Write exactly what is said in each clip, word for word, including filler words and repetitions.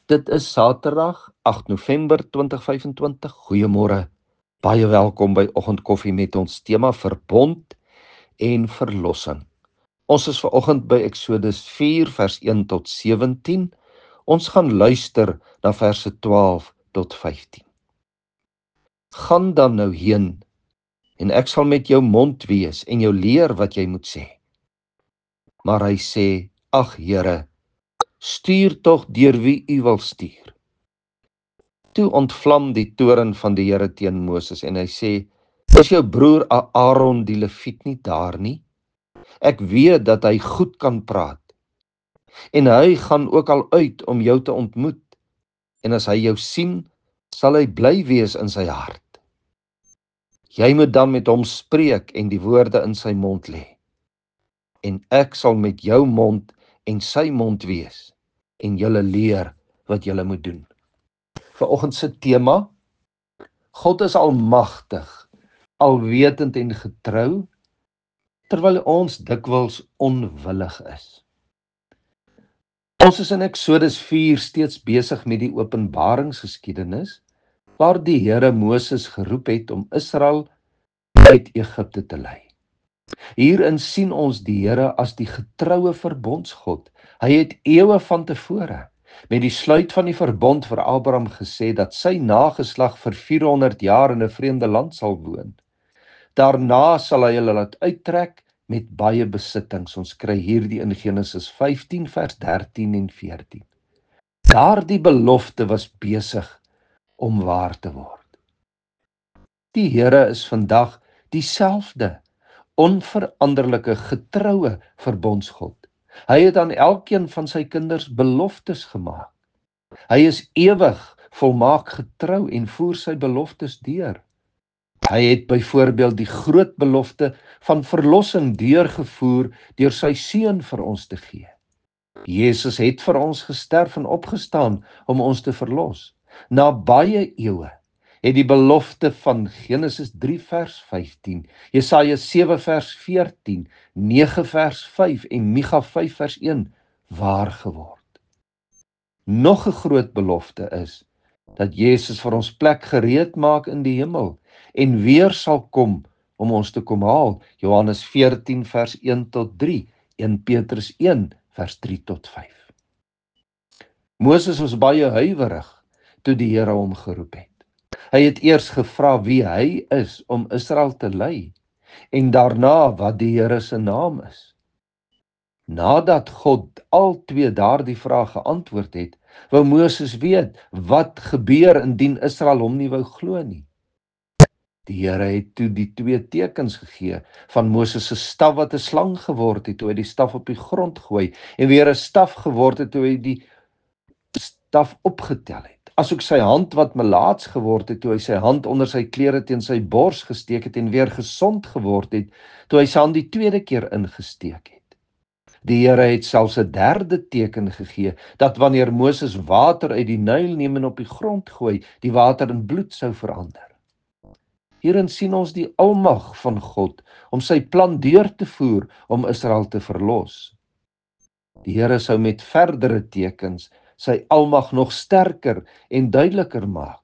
Dit is Saterdag, agt November twintig vyfentwintig. Goeiemôre. Baie welkom by Oggendkoffie met ons tema verbond en verlossing. Ons is vanoggend by Eksodus vier vers een tot sewentien. Ons gaan luister na verse twaalf tot vyftien. Gaan dan nou heen en ek sal met jou mond wees en jou leer wat jy moet sê. Maar hy sê, ag Here, stuur tog deur wie u wil stuur. Toe ontvlam die toorn van die Here teen Moses en hy sê, is jou broer Aaron die Lewiet nie daar nie? Ek weet dat hy goed kan praat. En hy gaan ook al uit om jou te ontmoet. En as hy jou sien, sal hy bly wees in sy hart. Jy moet dan met hom spreek en die woorde in sy mond lê. En ek sal met jou mond en sy mond wees en julle leer wat julle moet doen. Vanoggend se tema: God is almagtig, alwetend en getrou, terwyl ons dikwels onwillig is. Ons is in Eksodus vier steeds besig met die openbaringsgeskiedenis, waar die Here Moses geroep het om Israel uit Egipte te lei. Hierin sien ons die Here as die getroue verbondsgod. Hy het eeue van tevore met die sluit van die verbond vir Abraham gesê dat sy nageslag vir vierhonderd jaar in 'n vreemde land sal woon. Daarna sal hy hulle laat uittrek met baie besittings. Ons kry hierdie in Genesis vyftien vers dertien en veertien. Daardie belofte was besig om waar te word. Die Here is vandag dieselfde, onveranderlike, getroue verbondsgod. Hy het aan elkeen van sy kinders beloftes gemaak. Hy is ewig, volmaak getrou en voer sy beloftes deur. Hy het byvoorbeeld die groot belofte van verlossing deurgevoer deur sy seun vir ons te gee. Jesus het vir ons gesterf en opgestaan om ons te verlos. Na baie eeue het die belofte van Genesis drie vers vyftien, Jesaja sewe vers veertien, nege vers vyf en Micha vyf vers een waar geword. Nog 'n groot belofte is dat Jesus vir ons plek gereed maak in die hemel en weer sal kom om ons te kom haal. Johannes veertien vers een tot drie, een Petrus een vers drie tot vyf. Moses was baie huiwerig toe die Here hom geroep het. Hy het eers gevra wie hy is om Israel te lei en daarna wat die Here se naam is. Nadat God al twee daardie vrae geantwoord het, wou Moses weet wat gebeur indien Israel hom nie wou glo nie. Die Here het toe die twee tekens gegee van Moses se staf wat 'n slang geword het toe hy die staf op die grond gooi en weer 'n staf geword het toe hy die staf opgetel het. Asook sy hand wat melaats geword het toe hy sy hand onder sy klere teen sy bors gesteek het en weer gesond geword het toe hy sy hand die tweede keer ingesteek het. Die Here het selfs 'n derde teken gegee dat wanneer Moses water uit die Nyl neem en op die grond gooi, die water in bloed sou verander. Hierin sien ons die almag van God om sy plan deur te voer om Israel te verlos. Die Here sou met verdere tekens sy almag nog sterker en duideliker maak.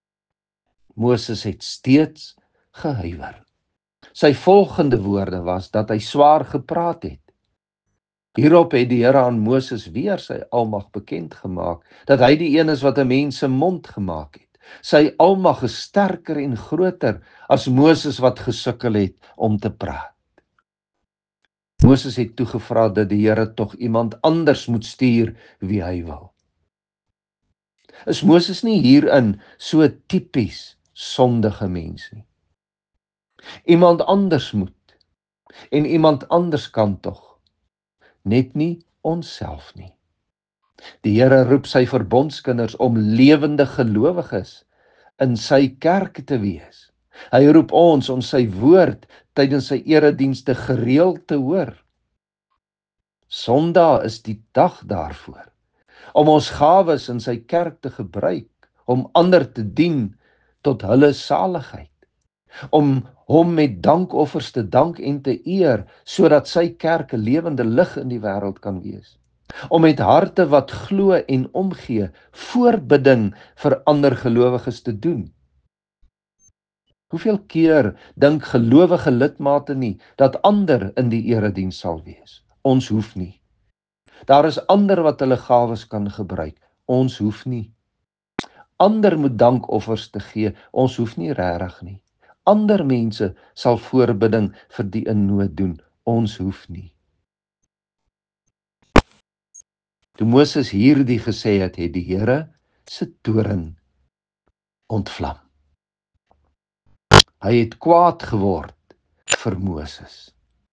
Moses het steeds gehuiwer. Sy volgende woorde was dat hy swaar gepraat het. Hierop het die Here aan Moses weer sy almag bekend gemaak, dat hy die een is wat 'n mens se mond gemaak het. Sy almag is sterker en groter as Moses wat gesukkel het om te praat. Moses het toegevra dat die Here tog iemand anders moet stuur wie hy wil. Is Moses nie hierin so tipies sondige mens nie? Iemand anders moet, en iemand anders kan tog, net nie onsself nie. Die Here roep sy verbondskinders om lewende gelowiges in sy kerk te wees. Hy roep ons om sy woord tydens sy eredienste gereeld te hoor. Sondag is die dag daarvoor, om ons gawes in sy kerk te gebruik, om ander te dien tot hulle saligheid, om hom met dankoffers te dank en te eer, sodat sy kerk 'n lewende lig in die wêreld kan wees. om met harte wat glo en omgee, voorbidding vir ander gelowiges te doen. Hoeveel keer dink gelowige lidmate nie dat ander in die erediens sal wees? Ons hoef nie. Daar is ander wat hulle gawes kan gebruik. Ons hoef nie. Ander moet dankoffers te gee. Ons hoef nie regtig nie. Ander mense sal voorbidding vir die in nood doen. Ons hoef nie. Toe Moses hierdie gesê het, het die Here se toorn ontvlam. Hy het kwaad geword vir Moses.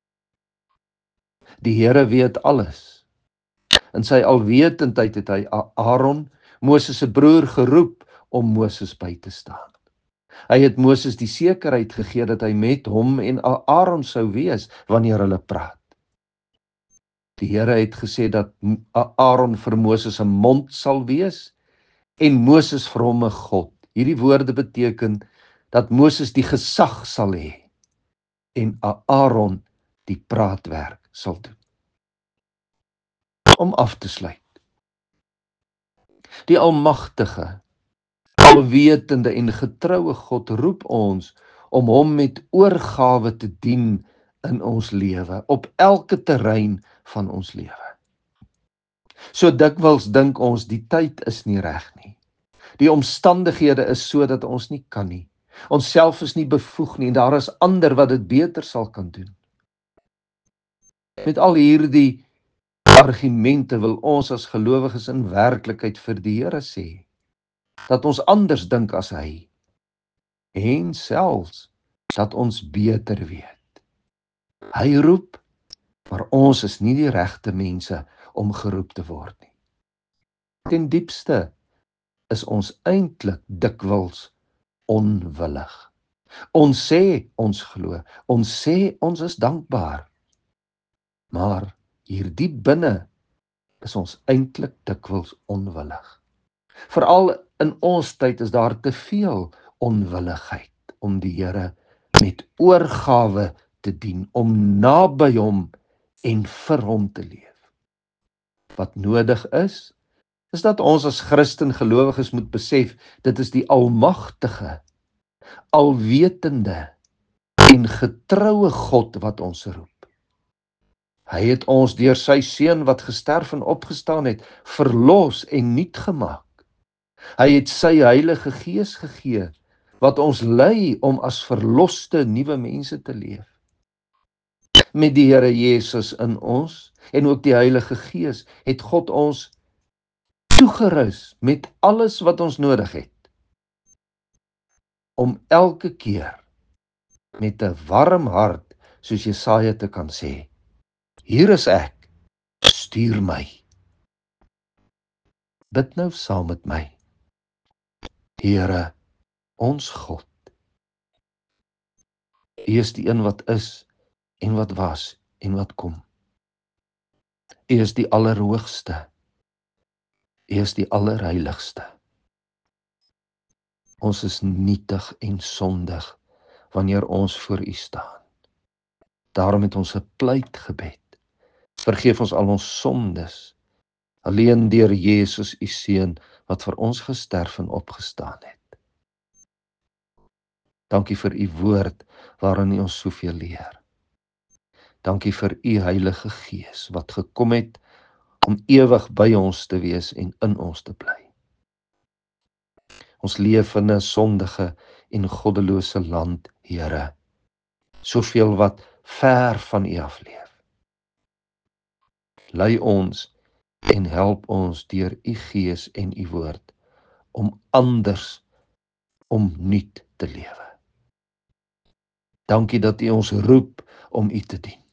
Die Here weet alles. In sy alwetendheid het hy Aaron, Moses se broer, geroep om Moses by te staan. Hy het Moses die sekerheid gegee dat hy met hom en Aaron sou wees wanneer hulle praat. Die Here het gesê dat Aaron vir Moses 'n mond sal wees en Moses vir hom 'n God. Hierdie woorde beteken dat Moses die gesag sal hê en Aaron die praatwerk sal doen. Om af te sluit. Die almagtige, alwetende en getroue God roep ons om hom met oorgawe te dien in ons lewe, op elke terrein van ons lewe. So dikwels dink ons die tyd is nie reg nie. Die omstandighede is so dat ons nie kan nie. Ons self is nie bevoeg nie en daar is ander wat dit beter sal kan doen. Met al hierdie argumente wil ons as gelowiges in werklikheid vir die Here sê dat ons anders dink as hy en selfs dat ons beter weet. Hy roep, maar ons is nie die regte mense om geroep te word nie. Ten diepste is ons eintlik dikwels onwillig. Ons sê ons glo, ons sê ons is dankbaar, maar hier diep binne is ons eintlik dikwels onwillig. Veral in ons tyd is daar te veel onwilligheid om die Here met oorgawe te dien, om naby hom en vir hom te leef. Wat nodig is, is dat ons as Christen gelowiges moet besef, dit is die almagtige, alwetende en getroue God wat ons roep. Hy het ons deur sy seun wat gesterf en opgestaan het, verlos en nuut gemaak. Hy het sy Heilige Gees gegee, wat ons lei om as verloste nuwe mense te leef. Met die Here Jesus in ons, en ook die Heilige Gees, het God ons toegerus met alles wat ons nodig het, om elke keer met 'n warm hart, soos Jesaja te kan sê, hier is ek, stuur my. Bid nou saam met my. Here, ons God, U is die een wat is, en wat was, en wat kom. U is die Allerhoogste. U is die Allerheiligste. Ons is nietig en sondig, wanneer ons voor U staan. Daarom het ons 'n pleitgebed. Vergeef ons al ons sondes, alleen deur Jesus, U Seun, wat vir ons gesterf en opgestaan het. Dankie vir U woord, waarin U ons soveel leer. Dankie vir U Heilige Gees, wat gekom het om ewig by ons te wees en in ons te bly. Ons leef in 'n sondige en goddelose land, Here, soveel wat ver van U af leef. Lei ons en help ons deur U Gees en U woord om anders, om nuut te lewe. Dankie dat U ons roep om U te dien.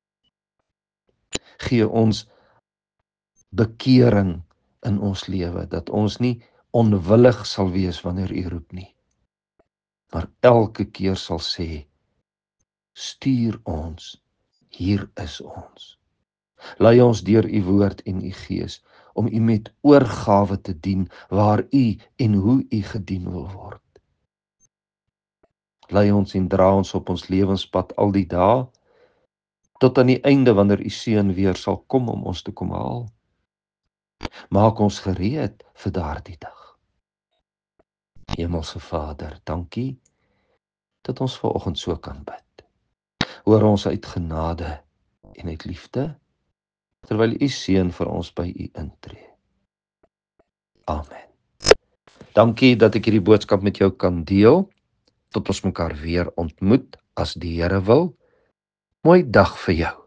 Gee ons bekering in ons lewe, dat ons nie onwillig sal wees wanneer U roep nie, maar elke keer sal sê, stuur ons, hier is ons. Lei ons deur U woord en U Gees, om U met oorgawe te dien, waar U en hoe U gedien wil word. Lei ons en dra ons op ons lewenspad al die dae, tot aan die einde wanneer U Seun weer sal kom om ons te kom haal. Maak ons gereed vir daardie dag. Hemelse Vader, dankie dat ons vanoggend so kan bid. Hoor ons uit genade en uit liefde, terwyl u seun vir ons by u intree. Amen. Dankie dat ek hierdie boodskap met jou kan deel. Tot ons mekaar weer ontmoet as die Here wil. Mooi dag vir jou.